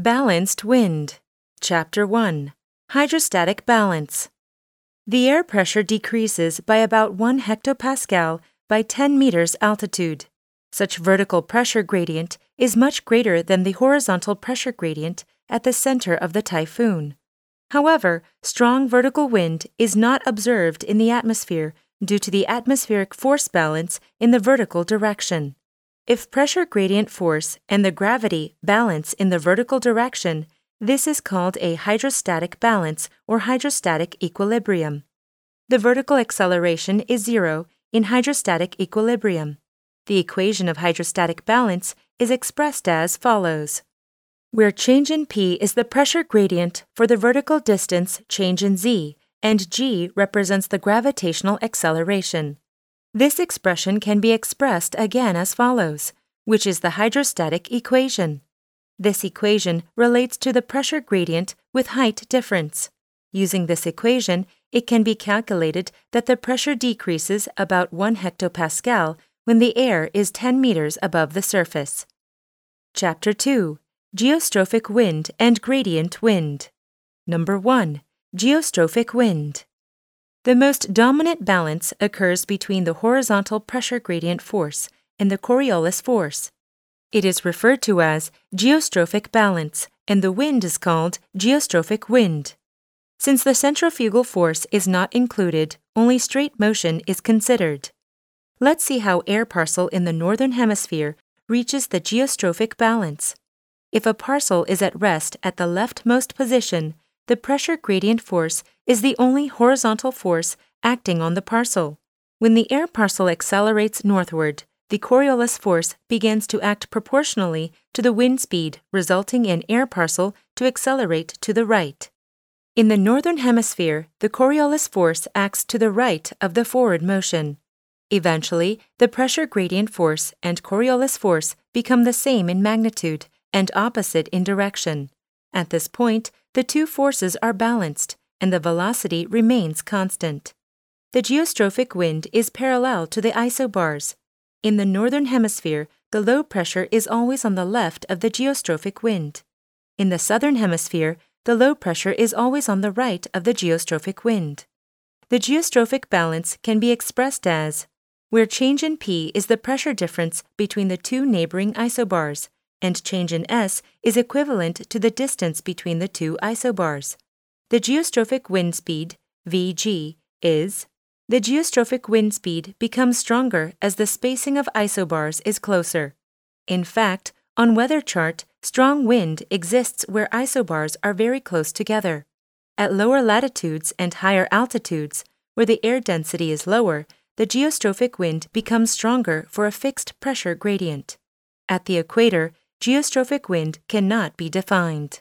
Balanced wind. Chapter 1. Hydrostatic balance. The air pressure decreases by about 1 hectopascal by 10 meters altitude. Such vertical pressure gradient is much greater than the horizontal pressure gradient at the center of the typhoon. However, strong vertical wind is not observed in the atmosphere due to the atmospheric force balance in the vertical direction. If pressure gradient force and the gravity balance in the vertical direction, this is called a hydrostatic balance or hydrostatic equilibrium. The vertical acceleration is zero in hydrostatic equilibrium. The equation of hydrostatic balance is expressed as follows, where change in P is the pressure gradient for the vertical distance change in Z, and G represents the gravitational acceleration. This expression can be expressed again as follows, which is the hydrostatic equation. This equation relates to the pressure gradient with height difference. Using this equation, it can be calculated that the pressure decreases about 1 hectopascal when the air is 10 meters above the surface. Chapter 2. Geostrophic wind and gradient wind. Number 1. Geostrophic wind. The most dominant balance occurs between the horizontal pressure gradient force and the Coriolis force. It is referred to as geostrophic balance, and the wind is called geostrophic wind. Since the centrifugal force is not included, only straight motion is considered. Let's see how air parcel in the northern hemisphere reaches the geostrophic balance. If a parcel is at rest at the leftmost position, the pressure gradient force is the only horizontal force acting on the parcel. When the air parcel accelerates northward, the Coriolis force begins to act proportionally to the wind speed, resulting in air parcel to accelerate to the right. In the northern hemisphere, the Coriolis force acts to the right of the forward motion. Eventually, the pressure gradient force and Coriolis force become the same in magnitude and opposite in direction. At this point, the two forces are balanced, and the velocity remains constant. The geostrophic wind is parallel to the isobars. In the northern hemisphere, the low pressure is always on the left of the geostrophic wind. In the southern hemisphere, the low pressure is always on the right of the geostrophic wind. The geostrophic balance can be expressed as, where change in P is the pressure difference between the two neighboring isobars, and change in S is equivalent to the distance between the two isobars. The geostrophic wind speed, Vg, is the geostrophic wind speed becomes stronger as the spacing of isobars is closer. In fact, on weather chart, strong wind exists where isobars are very close together. At lower latitudes and higher altitudes, where the air density is lower, the geostrophic wind becomes stronger for a fixed pressure gradient. At the equator, geostrophic wind cannot be defined.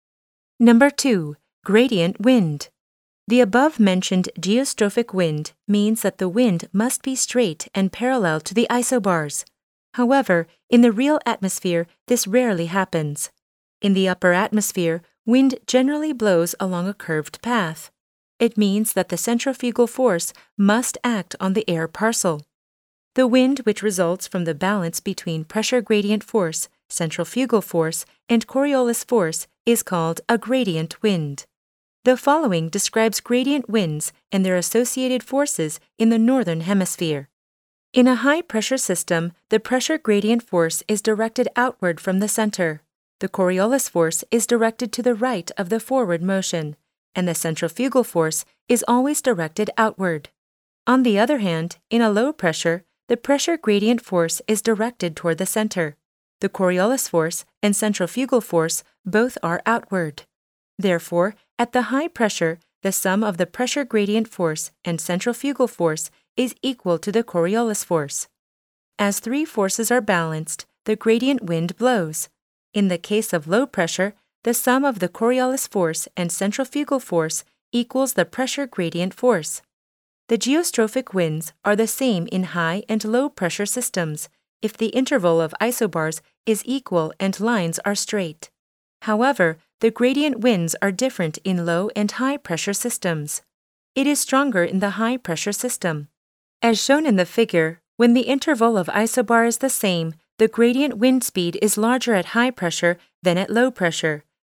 Number 2. Gradient wind. The above-mentioned geostrophic wind means that the wind must be straight and parallel to the isobars. However, in the real atmosphere, this rarely happens. In the upper atmosphere, wind generally blows along a curved path. It means that the centrifugal force must act on the air parcel. The wind which results from the balance between pressure gradient force, centrifugal force, and Coriolis force is called a gradient wind. The following describes gradient winds and their associated forces in the northern hemisphere. In a high-pressure system, the pressure gradient force is directed outward from the center. The Coriolis force is directed to the right of the forward motion, and the centrifugal force is always directed outward. On the other hand, in a low pressure, the pressure gradient force is directed toward the center. The Coriolis force and centrifugal force both are outward. Therefore, at the high pressure, the sum of the pressure gradient force and centrifugal force is equal to the Coriolis force. As three forces are balanced, the gradient wind blows. In the case of low pressure, the sum of the Coriolis force and centrifugal force equals the pressure gradient force. The geostrophic winds are the same in high and low pressure systems if the interval of isobars is equal and lines are straight. However, the gradient winds are different in low and high pressure systems. It is stronger in the high pressure system. As shown in the figure, when the interval of isobar is the same, the gradient wind speed is larger at high pressure than at low pressure,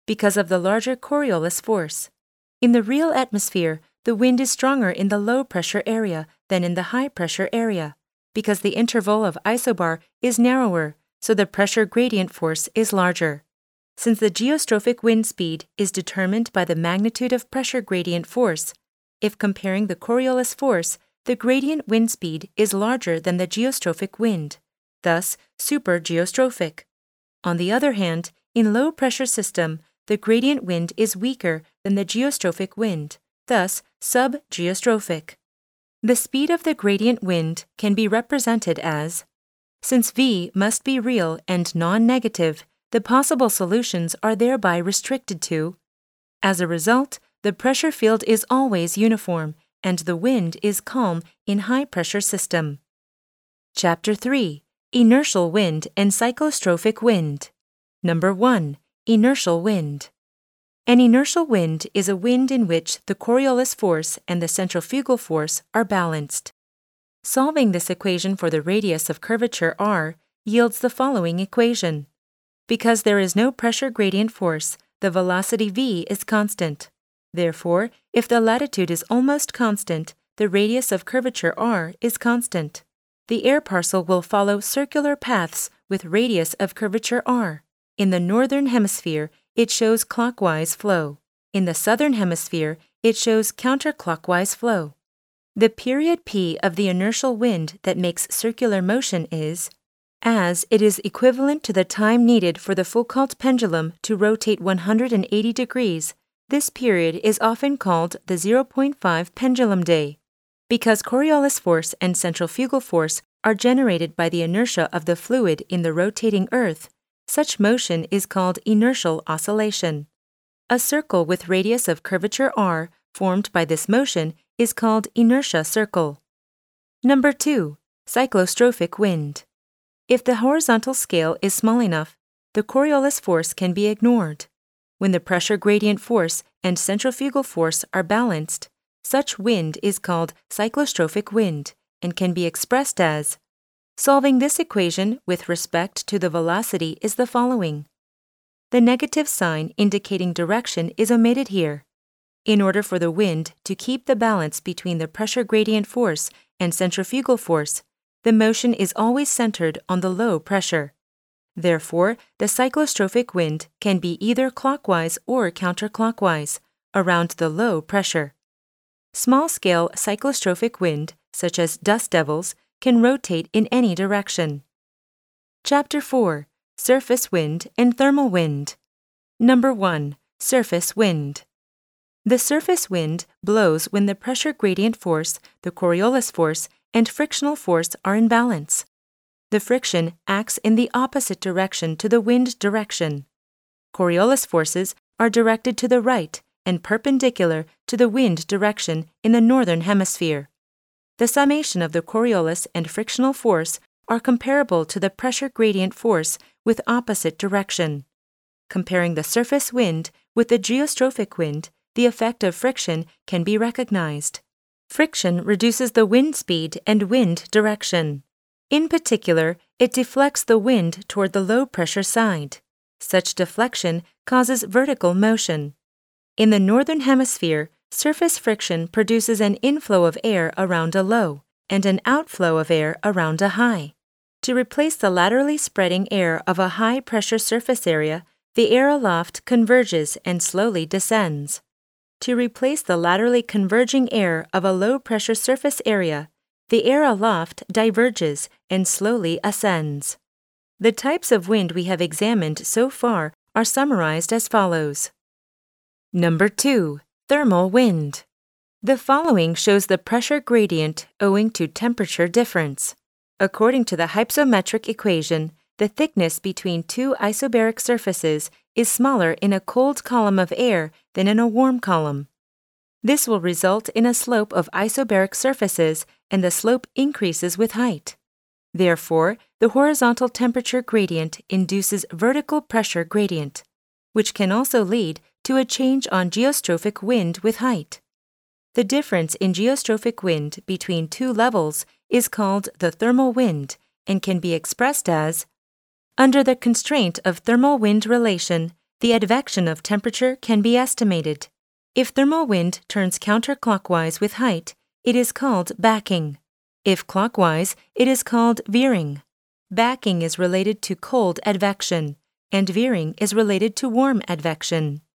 because of the larger Coriolis force. In the real atmosphere, the wind is stronger in the low-pressure area than in the high-pressure area, because the interval of isobar is narrower, so the pressure gradient force is larger. Since the geostrophic wind speed is determined by the magnitude of pressure gradient force, if comparing the Coriolis force, the gradient wind speed is larger than the geostrophic wind, thus supergeostrophic. On the other hand, in low-pressure system, the gradient wind is weaker than the geostrophic wind, thus subgeostrophic. The speed of the gradient wind can be represented as, since V must be real and non-negative, the possible solutions are thereby restricted to. As a result, the pressure field is always uniform, and the wind is calm in high-pressure system. Chapter 3. Inertial wind and cyclostrophic wind. Number 1. Inertial wind. An inertial wind is a wind in which the Coriolis force and the centrifugal force are balanced. Solving this equation for the radius of curvature r yields the following equation. Because there is no pressure gradient force, the velocity v is constant. Therefore, if the latitude is almost constant, the radius of curvature r is constant. The air parcel will follow circular paths with radius of curvature r. In the northern hemisphere, it shows clockwise flow. In the southern hemisphere, it shows counterclockwise flow. The period p of the inertial wind that makes circular motion is, as it is equivalent to the time needed for the Foucault pendulum to rotate 180 degrees, this period is often called the 0.5 pendulum day. Because Coriolis force and centrifugal force are generated by the inertia of the fluid in the rotating Earth, such motion is called inertial oscillation. A circle with radius of curvature r formed by this motion is called inertia circle. Number 2. Cyclostrophic wind. If the horizontal scale is small enough, the Coriolis force can be ignored. When the pressure gradient force and centrifugal force are balanced, such wind is called cyclostrophic wind and can be expressed as. Solving this equation with respect to the velocity is the following. The negative sign indicating direction is omitted here. In order for the wind to keep the balance between the pressure gradient force and centrifugal force, the motion is always centered on the low pressure. Therefore, the cyclostrophic wind can be either clockwise or counterclockwise, around the low pressure. Small-scale cyclostrophic wind, such as dust devils, can rotate in any direction. Chapter 4. Surface wind and thermal wind. Number 1. Surface wind. The surface wind blows when the pressure gradient force, the Coriolis force, and frictional force are in balance. The friction acts in the opposite direction to the wind direction. Coriolis forces are directed to the right and perpendicular to the wind direction in the northern hemisphere. The summation of the Coriolis and frictional force are comparable to the pressure gradient force with opposite direction. Comparing the surface wind with the geostrophic wind, the effect of friction can be recognized. Friction reduces the wind speed and wind direction. In particular, it deflects the wind toward the low-pressure side. Such deflection causes vertical motion. In the northern hemisphere, surface friction produces an inflow of air around a low and an outflow of air around a high. To replace the laterally spreading air of a high-pressure surface area, the air aloft converges and slowly descends. To replace the laterally converging air of a low-pressure surface area, the air aloft diverges and slowly ascends. The types of wind we have examined so far are summarized as follows. Number 2. Thermal wind. The following shows the pressure gradient owing to temperature difference. According to the hypsometric equation, the thickness between two isobaric surfaces is smaller in a cold column of air than in a warm column. This will result in a slope of isobaric surfaces, and the slope increases with height. Therefore, the horizontal temperature gradient induces vertical pressure gradient, which can also lead to a change on geostrophic wind with height. The difference in geostrophic wind between two levels is called the thermal wind and can be expressed as, under the constraint of thermal wind relation, The advection of temperature can be estimated. If thermal wind turns counterclockwise with height, it is called backing. If clockwise, it is called veering. Backing is related to cold advection, and veering is related to warm advection.